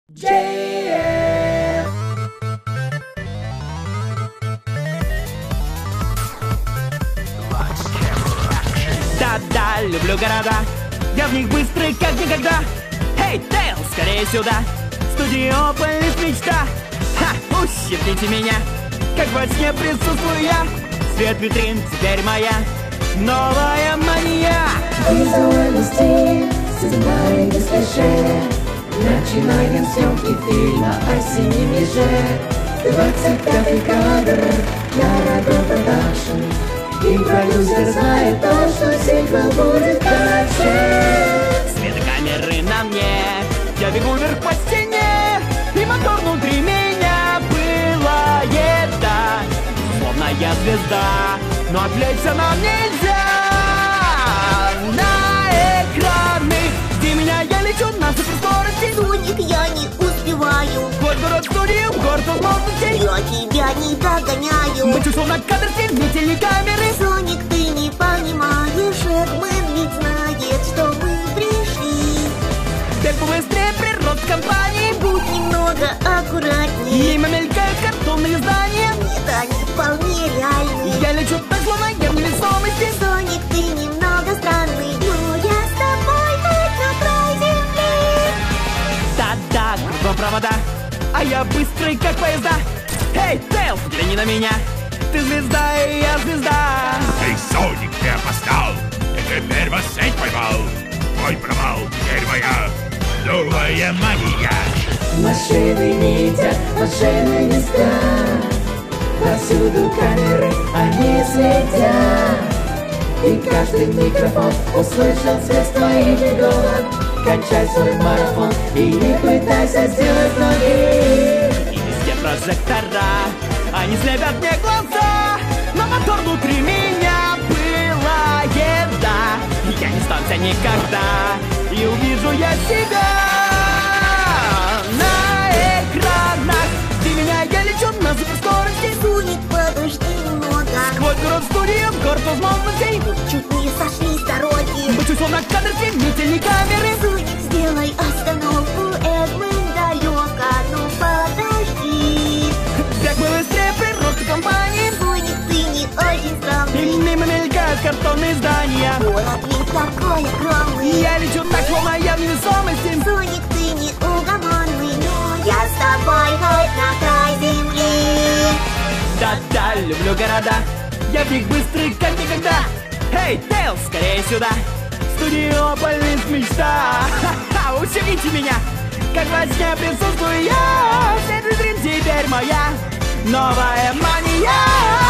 JF. Да-да, люблю города, я в них быстрый как никогда. Эй, Тейл, скорее сюда, Студиополис мечта. Ха, ущипните меня, как во сне присутствую я. Свет витрин теперь моя новая мания. Визуальности сознай без клише. Начинаем съемки фильма о синем еже. 25-й кадр, Яра Продакшн. И продюсер знает то, что сиквел будет дальше. Свет камеры на мне, я бегу вверх по стене, и мотор внутри меня пылает, да. Словно я звезда, но отвлечься нам нельзя. На экраны, где меня я лечу на суперскорости. Соник, я не успеваю. Город студию, город возможностей. Я тебя не догоняю. Мы чувствуем на кадр не телекамеры. Соник, ты не понимаешь, Эдмэн ведь знает, что мы пришли. Как бы быстрее прирост компании. Будь немного аккуратнее. Мимо мелькают картонные здания. Нет, они вполне реальны. Я лечу так, словно я в невесомости. Соник, ты немного странный, но я с тобой хоть на край земли. Да-да, кругом провода, а я быстрый, как поезда. Эй, Тейл, взгляни на меня. Ты звезда, и я звезда. Эй, Соник, ты опоздал! Я теперь вас сеть поймал! Твой провал теперь моя новая мания! Машины не едят, машины не спят. Повсюду камеры, они следят. И каждый микрофон услышал свист твоих бегов. Кончай свой марафон и не пытайся сделать ноги. И везде прожектора, они слепят мне глаза. Но мотор внутри меня пылает, да. Я не сдамся никогда, и увижу я себя на экранах, где меня я лечу на суперскорости. Соник, подожди немного. Сквозь город студию, город возможностей. Чуть не сошли с дороги. Мы чувствуем на кадр не телекамеры. Соник, сделай остановку, Эдмэн далеко, ну подожди. Как мы быстрее прирост компании. Соник, ты не очень И странный. мимо мелькают картонные здания. Город ведь такой огромный. Я лечу так, словно я в невесомости. Соник, ты не угомонный, но я с тобой хоть на край земли. Да-да, люблю города, я в них быстрый, как никогда. Эй, Тейл, скорее сюда, Студиополис мечта. Ха-ха, ущипните меня, как во сне присутствую я. Свет витрин теперь моя новая мания.